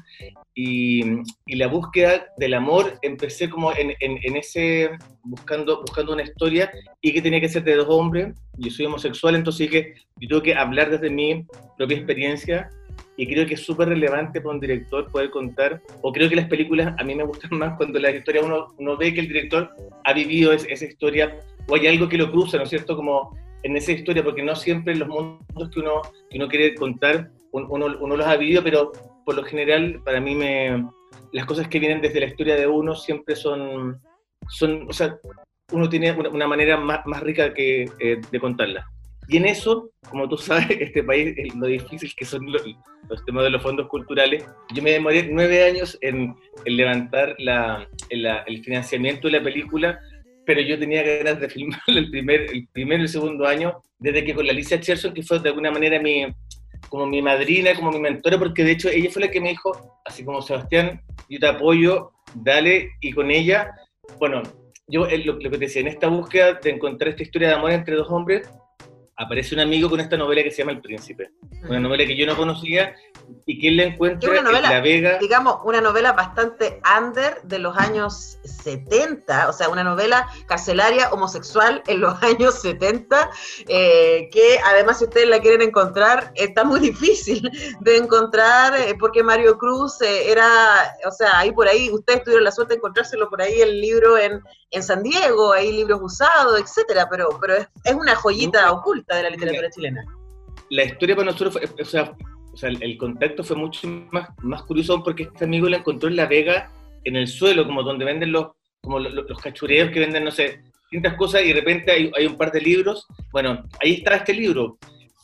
Y, y la búsqueda del amor empecé como en, en, en ese, buscando, buscando una historia y que tenía que ser de dos hombres. Yo soy homosexual, entonces dije, yo tengo que hablar desde mi propia experiencia y creo que es súper relevante para un director poder contar, o creo que las películas a mí me gustan más cuando la historia uno, uno ve que el director ha vivido es, esa historia o hay algo que lo cruza, ¿no es cierto?, como en esa historia, porque no siempre los mundos que uno, que uno quiere contar uno, uno los ha vivido, pero por lo general, para mí, me, las cosas que vienen desde la historia de uno siempre son, son o sea, uno tiene una, una manera más, más rica que, eh, de contarla. Y en eso, como tú sabes, este país, lo difícil que son los, los temas de los fondos culturales, yo me demoré nueve años en, en levantar la, en la, el financiamiento de la película, pero yo tenía ganas de filmarlo el primer, el primer y el segundo año, desde que con la Alicia Cherson, que fue de alguna manera mi... como mi madrina, como mi mentora, porque de hecho ella fue la que me dijo, así como Sebastián, yo te apoyo, dale, y con ella, bueno, yo lo, lo que te decía, en esta búsqueda de encontrar esta historia de amor entre dos hombres, aparece un amigo con esta novela que se llama El Príncipe, una novela que yo no conocía, y que él la encuentra una novela, en La Vega. Digamos, una novela bastante under de los años setenta, o sea, una novela carcelaria homosexual en los años setenta, eh, que además si ustedes la quieren encontrar, está muy difícil de encontrar, eh, porque Mario Cruz eh, era, o sea, ahí por ahí, ustedes tuvieron la suerte de encontrárselo por ahí el libro en, en San Diego, hay libros usados, etcétera, pero, pero es, es una joyita no, oculta de la literatura chilena. La historia para nosotros fue, o sea, O sea, el, el contacto fue mucho más, más curioso porque este amigo la encontró en La Vega, en el suelo, como donde venden los, como los, los cachureos que venden, no sé, distintas cosas, y de repente hay, hay un par de libros. Bueno, ahí está este libro.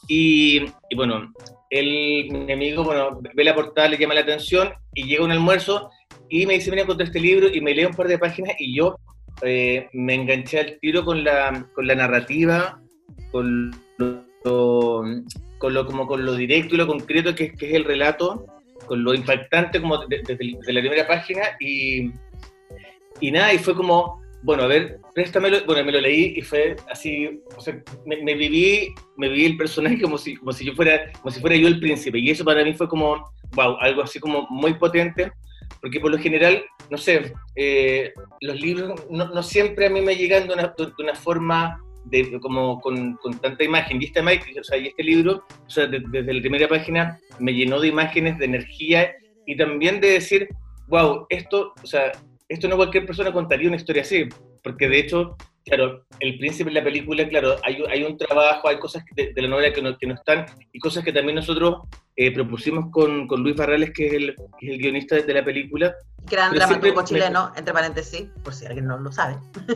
Y, y bueno, él, mi amigo, bueno, ve la portada, le llama la atención, y llega un almuerzo, y me dice, mira, encontré este libro, y me lee un par de páginas, y yo eh, me enganché al tiro con la, con la narrativa, con lo... lo Con lo, como con lo directo y lo concreto que, que es el relato, con lo impactante como desde de, de la primera página, y, y nada, y fue como, bueno, a ver, préstamelo, bueno, me lo leí y fue así, o sea, me, me viví, me viví el personaje como si, como si yo fuera, como si fuera yo el príncipe, y eso para mí fue como, wow, algo así como muy potente, porque por lo general, no sé, eh, los libros no, no siempre a mí me llegan de una, de una forma... De, como con, con tanta imagen, y, esta, o sea, y este libro, o sea, de, desde la primera página me llenó de imágenes, de energía, y también de decir, wow, esto, o sea, esto no cualquier persona contaría una historia así, porque de hecho, claro, el príncipe en la película, claro, hay, hay un trabajo, hay cosas de, de la novela que no, que no están, y cosas que también nosotros eh, propusimos con, con Luis Barrales, que es el, que es el guionista de la película. Gran dramaturgo chileno, me... entre paréntesis, por si alguien no lo sabe.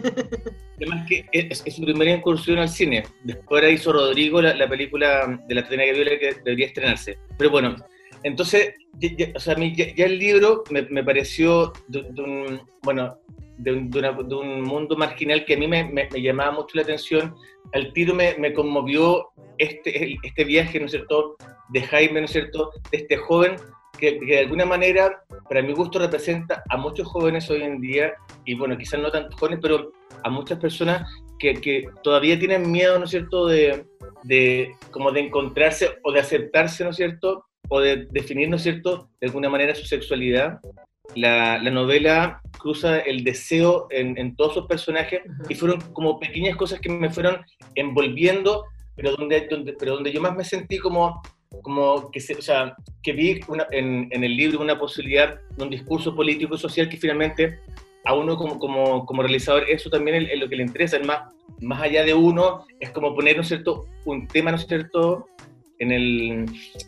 Además que es, es su primera incursión al cine. Después hizo Rodrigo la, la película de la Tatiana Viola que debería estrenarse. Pero bueno, entonces, ya, ya, o sea, a mí ya, ya el libro me, me pareció de, de un, bueno, de un, de, una, de un mundo marginal que a mí me, me, me llamaba mucho la atención. Al tiro me, me conmovió este, este viaje, ¿no es cierto?, de Jaime, ¿no es cierto?, de este joven que, que de alguna manera, para mi gusto, representa a muchos jóvenes hoy en día, y bueno, quizás no tantos jóvenes, pero a muchas personas que, que todavía tienen miedo, ¿no es cierto?, de, de, como de encontrarse o de aceptarse, ¿no es cierto?, o de definir, ¿no es cierto?, de alguna manera su sexualidad. La, la novela cruza el deseo en, en todos sus personajes, y fueron como pequeñas cosas que me fueron envolviendo, pero donde, donde, pero donde yo más me sentí como, como que, se, o sea, que vi una, en, en el libro una posibilidad de un discurso político y social que finalmente a uno como, como, como realizador eso también es, es lo que le interesa, es más, más allá de uno, es como poner, ¿no es cierto?, un tema, ¿no es cierto?, en el,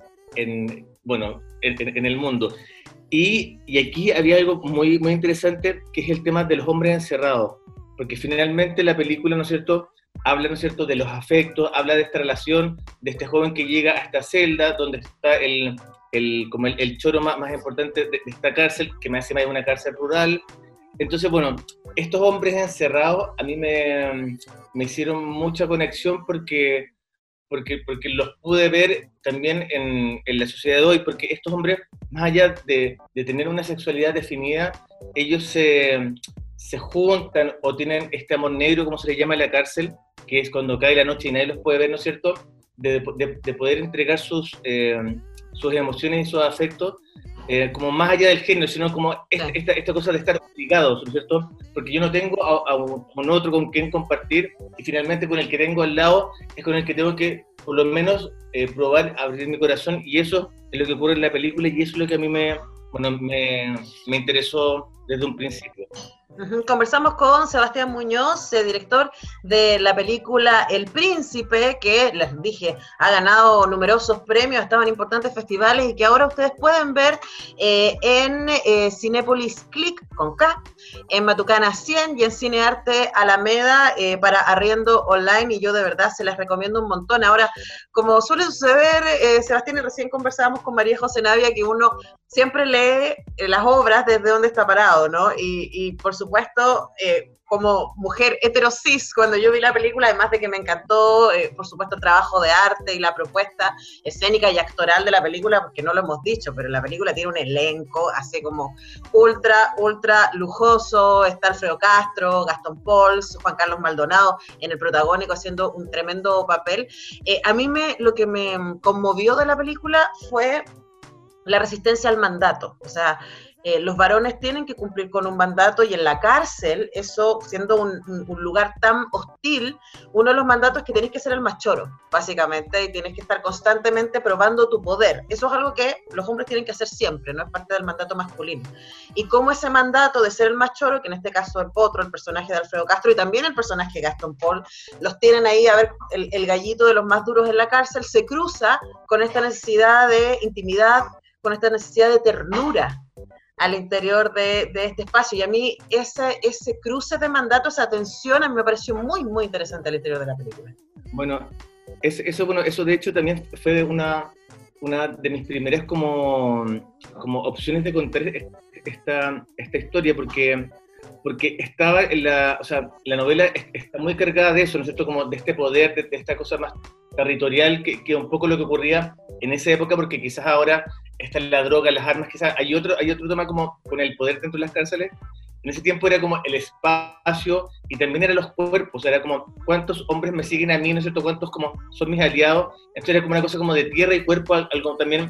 en, bueno, en, en el mundo. Y, y aquí había algo muy, muy interesante, que es el tema de los hombres encerrados, porque finalmente la película, ¿no es cierto?, habla, ¿no es cierto?, de los afectos, habla de esta relación, de este joven que llega a esta celda, donde está el, el, como el, el choro más, más importante de, de esta cárcel, que me hace más una cárcel rural, Entonces, bueno, estos hombres encerrados a mí me, me hicieron mucha conexión porque, porque, porque los pude ver también en, en la sociedad de hoy, porque estos hombres, más allá de, de tener una sexualidad definida, ellos se, se juntan o tienen este amor negro, como se le llama en la cárcel, que es cuando cae la noche y nadie los puede ver, ¿no es cierto?, de, de, de poder entregar sus, eh, sus emociones y sus afectos, eh, como más allá del género, sino como esta, esta, esta cosa de estar obligados, ¿no es cierto?, porque yo no tengo a, a, un, a un otro con quien compartir, y finalmente con el que tengo al lado es con el que tengo que, por lo menos, eh, probar, abrir mi corazón, y eso es lo que ocurre en la película, y eso es lo que a mí me, bueno, me, me interesó desde un principio. Uh-huh. Conversamos con Sebastián Muñoz, eh, director de la película El Príncipe, que les dije, ha ganado numerosos premios, ha estado en importantes festivales y que ahora ustedes pueden ver eh, en eh, Cinépolis Click, con K, en Matucana cien y en Cinearte Alameda eh, para arriendo online, y yo de verdad se las recomiendo un montón. Ahora, como suele suceder, eh, Sebastián, y recién conversábamos con María José Navia, que uno siempre lee eh, las obras desde donde está parado, ¿no? Y, y por supuesto, eh, como mujer heterosis, cuando yo vi la película, además de que me encantó, eh, por supuesto, el trabajo de arte y la propuesta escénica y actoral de la película, porque no lo hemos dicho, pero la película tiene un elenco así como ultra, ultra lujoso. Está Alfredo Castro, Gastón Pauls, Juan Carlos Maldonado en el protagónico haciendo un tremendo papel. Eh, a mí me, lo que me conmovió de la película fue la resistencia al mandato. O sea, eh, los varones tienen que cumplir con un mandato, y en la cárcel, eso siendo un, un lugar tan hostil, uno de los mandatos es que tienes que ser el más choro, básicamente, y tienes que estar constantemente probando tu poder. Eso es algo que los hombres tienen que hacer siempre, no es parte del mandato masculino. Y como ese mandato de ser el más choro, que en este caso es Potro, el personaje de Alfredo Castro, y también el personaje de Gastón Paul, los tienen ahí a ver el, el gallito de los más duros en la cárcel, se cruza con esta necesidad de intimidad, con esta necesidad de ternura al interior de, de este espacio. Y a mí ese, ese cruce de mandatos, esa tensión, a mí me pareció muy, muy interesante al interior de la película. Bueno, es, eso, bueno, eso de hecho también fue una, una de mis primeras como, como opciones de contar esta, esta historia, porque, porque estaba en la, o sea, la novela está muy cargada de eso, ¿no es cierto?, como de este poder, de, de esta cosa más territorial, que, que un poco lo que ocurría en esa época, porque quizás ahora está la droga, las armas, quizás hay otro, hay otro tema como con el poder dentro de las cárceles. En ese tiempo era como el espacio, y también eran los cuerpos, era como cuántos hombres me siguen a mí, ¿no es cierto?, cuántos como son mis aliados. Entonces era como una cosa como de tierra y cuerpo, algo también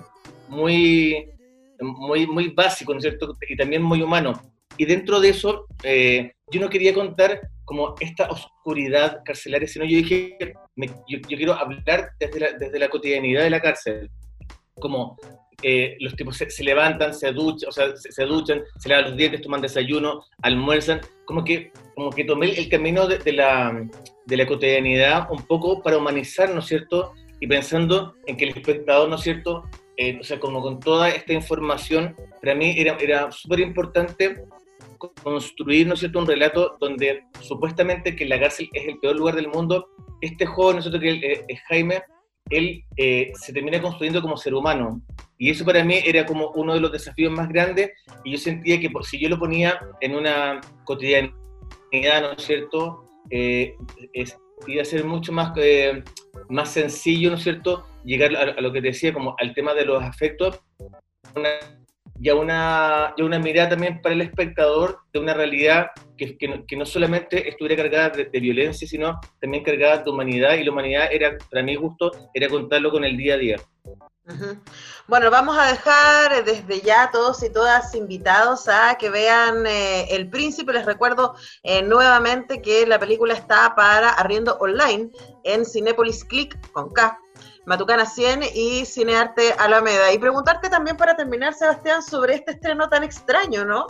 muy, muy, muy básico, ¿no es cierto?, y también muy humano. Y dentro de eso, eh, yo no quería contar como esta oscuridad carcelaria, sino yo dije, me, yo, yo quiero hablar desde la, desde la cotidianidad de la cárcel, como eh, los tipos se, se levantan, se duchan, o sea, se, se duchan, se lavan los dientes, toman desayuno, almuerzan, como que, como que tomé el camino de, de, la, de la cotidianidad un poco para humanizar, ¿no es cierto?, y pensando en que el espectador, ¿no es cierto?, eh, o sea, como con toda esta información, para mí era, era súper importante construir, ¿no es cierto?, un relato donde supuestamente que la cárcel es el peor lugar del mundo. Este joven, ¿no es cierto?, que es eh, Jaime, él eh, se termina construyendo como ser humano, y eso para mí era como uno de los desafíos más grandes, y yo sentía que si yo lo ponía en una cotidianidad, ¿no es cierto?, eh, es, iba a ser mucho más, eh, más sencillo, ¿no es cierto?, llegar a, a lo que te decía, como al tema de los afectos, una, y, a una, y a una mirada también para el espectador de una realidad que, que, no, que no solamente estuviera cargada de, de violencia, sino también cargada de humanidad, y la humanidad era, para mi gusto, era contarlo con el día a día. Uh-huh. Bueno, vamos a dejar desde ya todos y todas invitados a que vean eh, El Príncipe. Les recuerdo eh, nuevamente que la película está para arriendo online en Cinépolis Click, con K, Matucana cien y Cinearte Alameda. Y preguntarte también, para terminar, Sebastián, sobre este estreno tan extraño, ¿no?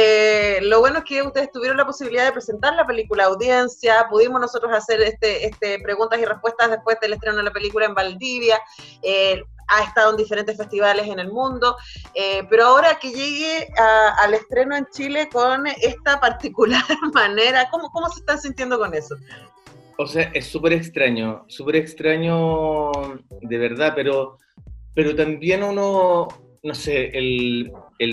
Eh, lo bueno es que ustedes tuvieron la posibilidad de presentar la película a audiencia, pudimos nosotros hacer este, este preguntas y respuestas después del estreno de la película en Valdivia, eh, ha estado en diferentes festivales en el mundo, eh, pero ahora que llegue a, al estreno en Chile con esta particular manera, ¿cómo, cómo se están sintiendo con eso? O sea, es súper extraño, súper extraño de verdad, pero, pero también uno, no sé, el, el,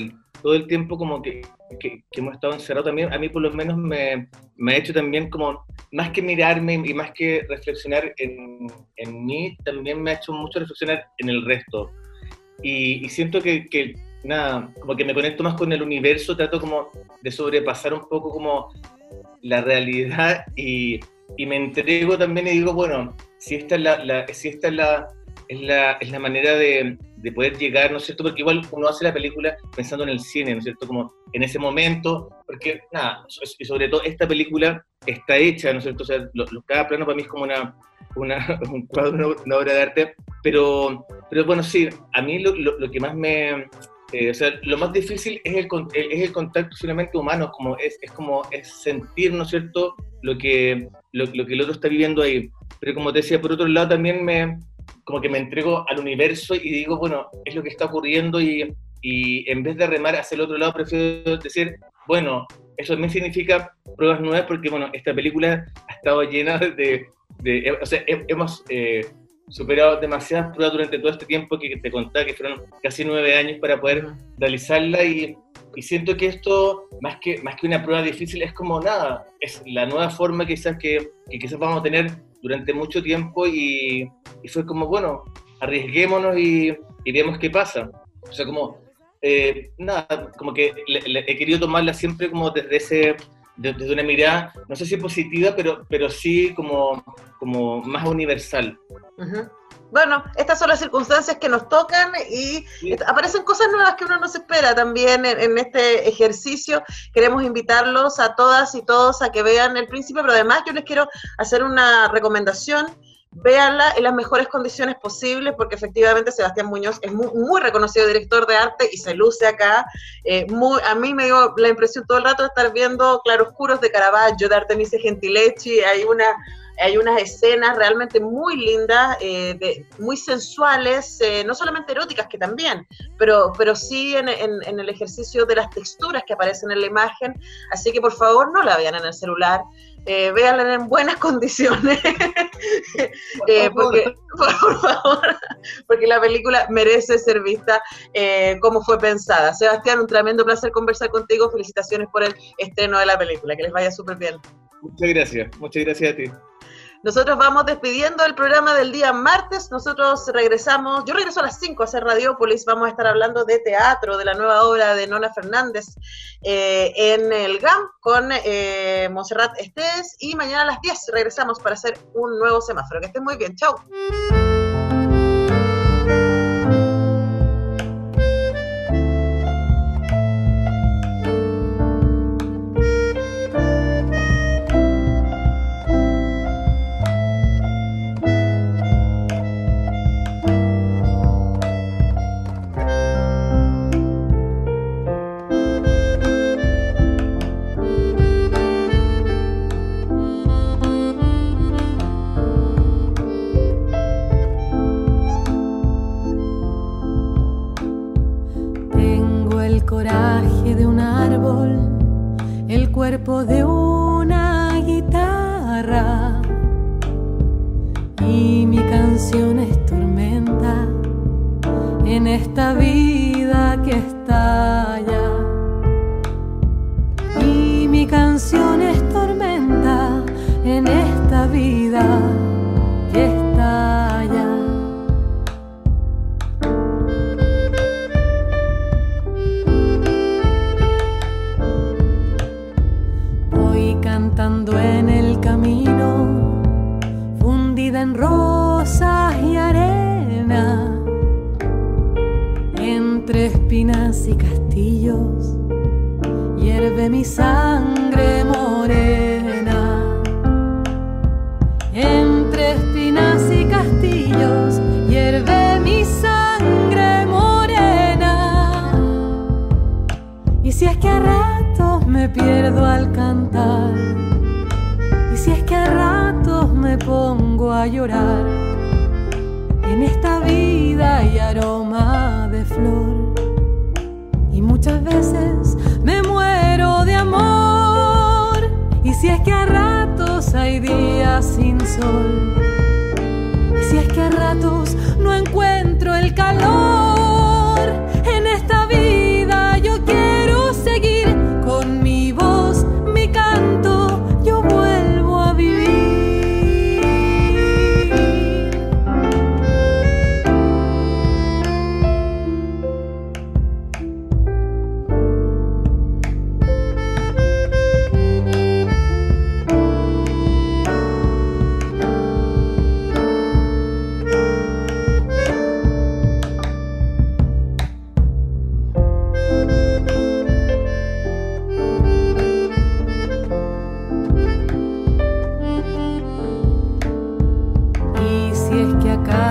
todo el tiempo como que, que, que hemos estado encerrados también, a mí por lo menos me, me ha hecho también como, más que mirarme y más que reflexionar en, en mí, también me ha hecho mucho reflexionar en el resto. Y, y siento que, que, nada, como que me conecto más con el universo, trato como de sobrepasar un poco como la realidad y, y me entrego también y digo, bueno, si esta es la, la, si esta es la, es la, es la manera de, de poder llegar, ¿no es cierto? Porque igual uno hace la película pensando en el cine, ¿no es cierto? Como en ese momento, porque nada, y sobre todo esta película está hecha, ¿no es cierto? O sea, lo, lo, cada plano para mí es como una, una, un cuadro, una, una obra de arte, pero, pero bueno, sí, a mí lo, lo, lo que más me... Eh, o sea, lo más difícil es el, es el contacto finalmente humano, como es, es como es sentir, ¿no es cierto?, lo que, lo, lo que el otro está viviendo ahí. Pero como te decía, por otro lado también me, como que me entrego al universo y digo, bueno, es lo que está ocurriendo y, y en vez de remar hacia el otro lado, prefiero decir, bueno, eso también significa pruebas nuevas porque, bueno, esta película ha estado llena de... de, de o sea, hemos... Eh, superado demasiadas pruebas durante todo este tiempo que te contaba, que fueron casi nueve años para poder uh-huh. realizarla y, y siento que esto, más que, más que una prueba difícil, es como nada, es la nueva forma quizás que, que quizás vamos a tener durante mucho tiempo y, y fue como, bueno, arriesguémonos y, y veamos qué pasa. O sea, como, eh, nada, como que le, le, he querido tomarla siempre como desde ese... desde una mirada, no sé si positiva, pero, pero sí como, como más universal. Uh-huh. Bueno, estas son las circunstancias que nos tocan y sí. aparecen cosas nuevas que uno no se espera también en, en este ejercicio. Queremos invitarlos a todas y todos a que vean El Príncipe, pero además yo les quiero hacer una recomendación. Véanla en las mejores condiciones posibles, porque efectivamente Sebastián Muñoz es muy, muy reconocido director de arte y se luce acá. Eh, muy, a mí me dio la impresión todo el rato de estar viendo claroscuros de Caravaggio, de Artemisia Gentileschi. Hay una... Hay unas escenas realmente muy lindas, eh, de, muy sensuales, eh, no solamente eróticas, que también, pero, pero sí en, en, en el ejercicio de las texturas que aparecen en la imagen. Así que por favor no la vean en el celular, eh, véanla en buenas condiciones, eh, porque, por favor, porque la película merece ser vista eh, como fue pensada. Sebastián, un tremendo placer conversar contigo, felicitaciones por el estreno de la película, que les vaya súper bien. Muchas gracias, muchas gracias a ti. Nosotros vamos despidiendo el programa del día martes. Nosotros regresamos, yo regreso a las cinco a hacer Radiópolis. Vamos a estar hablando de teatro, de la nueva obra de Nona Fernández eh, en el G A M con eh, Montserrat Estés. Y mañana a las diez regresamos para hacer un nuevo semáforo. Que estén muy bien. Chau. Cuerpo de una guitarra y mi canción es tormenta en esta vida que estalla. Y mi canción es tormenta en esta vida que estalla. Cantando en el camino, fundida en rosas y arena, entre espinas y castillos, hierve mi sangre morena. Entre espinas y castillos, hierve mi sangre morena. Y si es que a ratos me pierdo al cantar, y si es que a ratos me pongo a llorar, en esta vida hay aroma de flor, y muchas veces me muero de amor. Y si es que a ratos hay días sin sol, y si es que a ratos no encuentro el calor, en esta vida yo quiero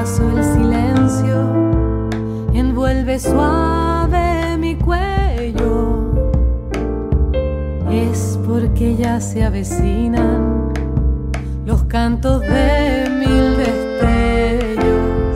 acaso el silencio envuelve suave mi cuello, es porque ya se avecinan los cantos de mil destellos,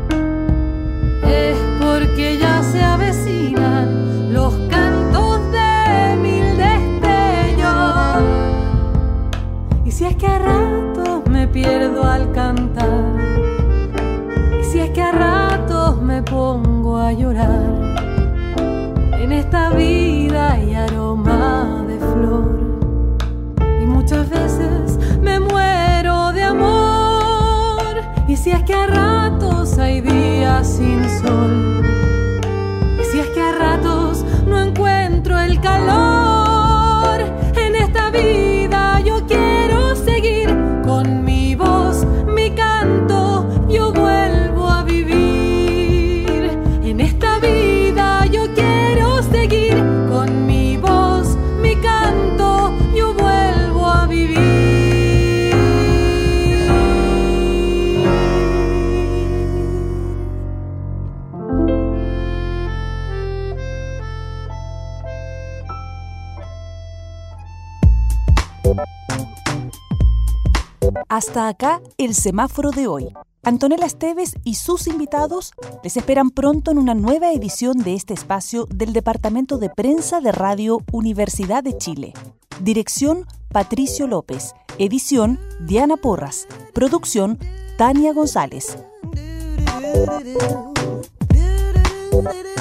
es porque ya se avecinan los cantos de mil destellos. Y si es que a ratos me pierdo al cantar, y si es que a ratos me pongo a llorar, en esta vida hay aroma de flor, y muchas veces me muero de amor. Y si es que a ratos hay días sin sol, y si es que a ratos no encuentro el calor, en esta vida yo quiero seguir con mi voz, mi canto, yo vuelvo a vivir. En esta vida yo quiero seguir con mi voz, mi canto, yo vuelvo a vivir. Hasta acá el semáforo de hoy. Antonella Esteves y sus invitados les esperan pronto en una nueva edición de este espacio del Departamento de Prensa de Radio Universidad de Chile. Dirección Patricio López. Edición Diana Porras. Producción Tania González.